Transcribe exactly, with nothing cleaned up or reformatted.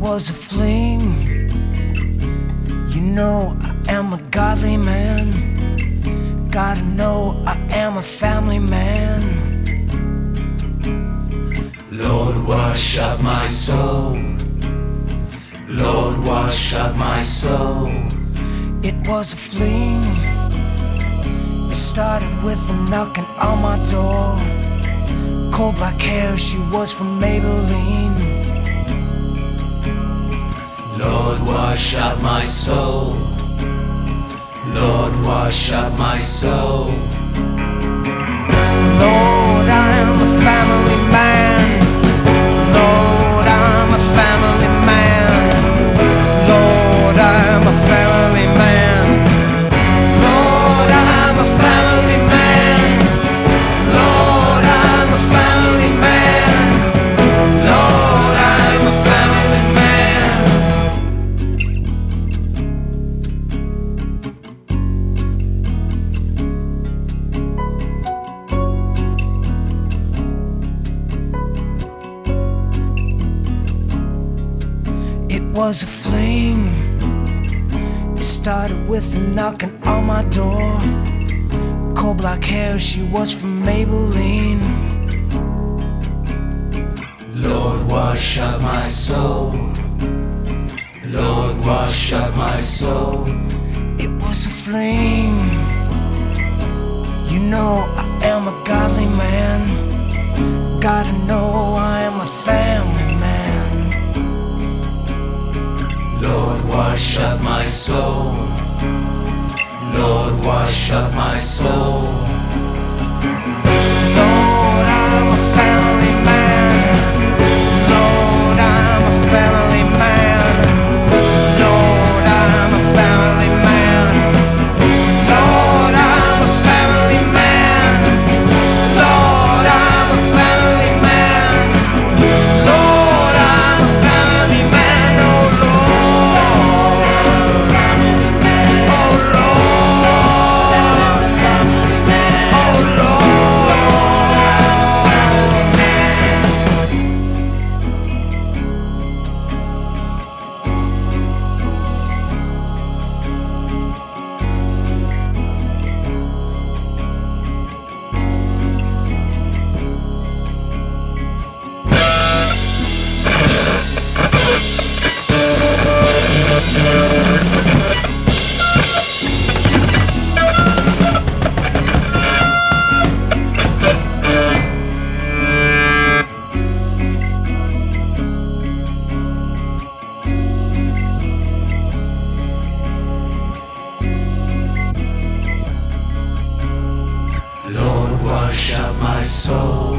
was a fling. You know I am a godly man. Gotta know I am a family man. Lord, wash out my soul. Lord, wash out my soul. It was a fling. It started with a knocking on my door. Cold black hair, she was from Maybelline. Lord, wash out my soul. Lord, wash out my soul. Lord, I am a family man. Lord, I'm a family man. Lord, I'm a family man. Lord, I'm a family man. Lord, I'm a family man. Lord, I'm a family man. It was a fling. It started with a knocking on my door. Cold black hair, she was from Maybelline. Lord, wash out my soul. Lord, wash out my soul. It was a fling. You know I am a godly man. Gotta know I am a family man. Lord, wash out my soul. Lord, wash out my soul. Lord, I'm a family man. Lord, I'm a family man. Lord, I'm a family man. Lord, I'm a family man. Lord, I'm a family man. Lord, I'm a family man. Oh Lord, I'm a family man. Oh Lord, I'm a family man. Oh Lord, I'm a family man. Lord, wash out my soul.